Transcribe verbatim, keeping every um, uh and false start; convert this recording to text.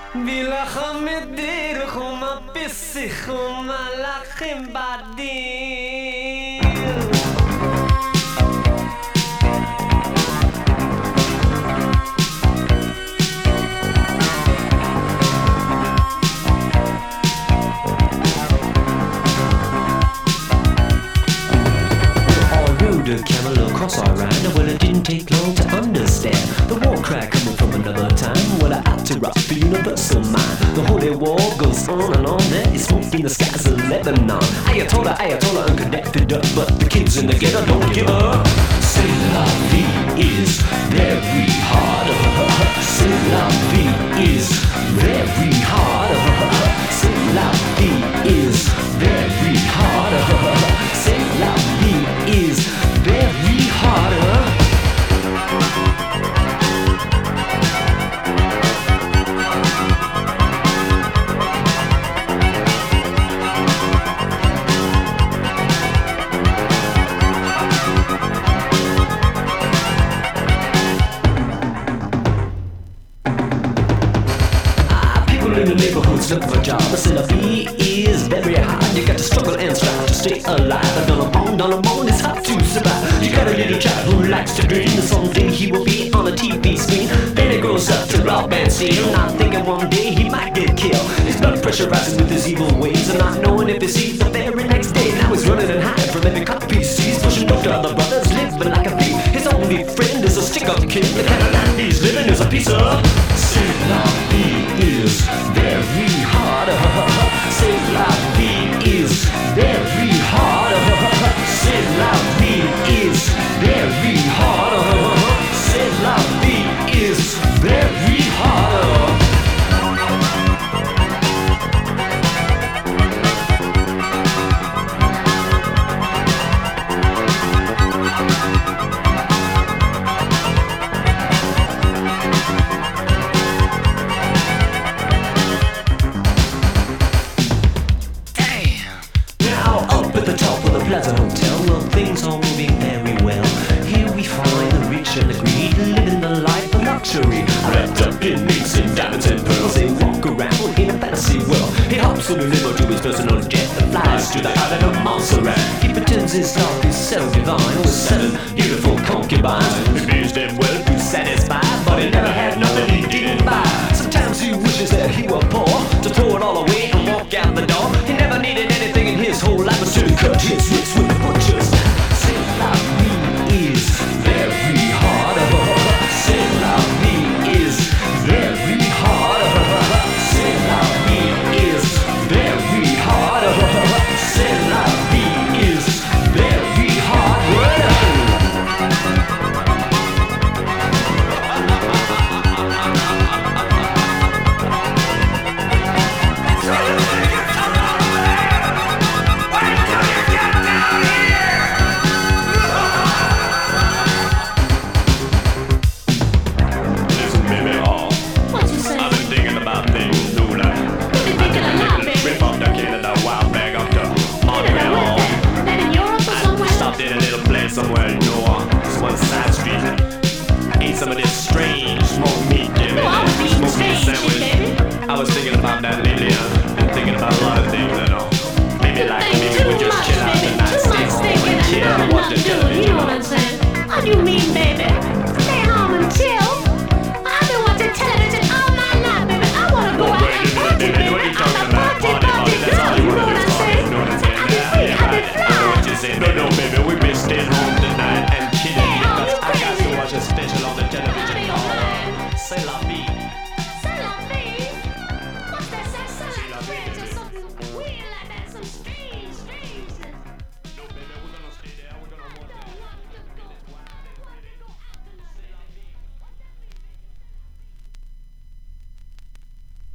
בלחם מדירכם הפיסיכם מלאכים בדיר The camel across our ride. Well, it didn't take long to understand the war cry coming from another time. Well, I out to rock the universal mind. The holy war goes on and on. There is smoke in the skies of Lebanon. Ayatollah, Ayatollah, unconnected up, but the kids in the ghetto don't give up. C'est la vie is very hard. C'est la vie is very hard. C'est la vie is very hard. C'est la vie is very harder. Ah, people in the neighborhoods looking for jobs. I said the beat is very hard. You got to struggle and strive to stay alive. I done a bone, done a bone, it's hard to survive. You got a little child who likes to dream that someday he will be on a T V screen. Then he grows up to rob and steal, not thinking one day he might get killed. His blood pressure rises with his evil ways, and not knowing if he sees the very next day. Now he's running and hiding from every cop he sees, pushing dope to other brothers, living like a thief. His only friend is a stick-up kid. The kind of life he's living is a piece of. C'est la vie is very hard. C'est la vie is very hard. C'est la vie is very hard. C'est la vie is very hard. Plaza Hotel, well, things are moving very well. Here we find the rich and the greedy living the life of luxury. Wrapped up in minks and diamonds and pearls, they walk around in a fantasy world. He hops on a limo to his personal jet and flies to the island of Montserrat. He pretends his love is so divine with seven beautiful concubines. He pays them well to satisfy, but he never had nothing he didn't buy. Sometimes he wishes that he were poor, to throw it all away and walk out the door. He never needed anything in his whole life but to cut his wrist with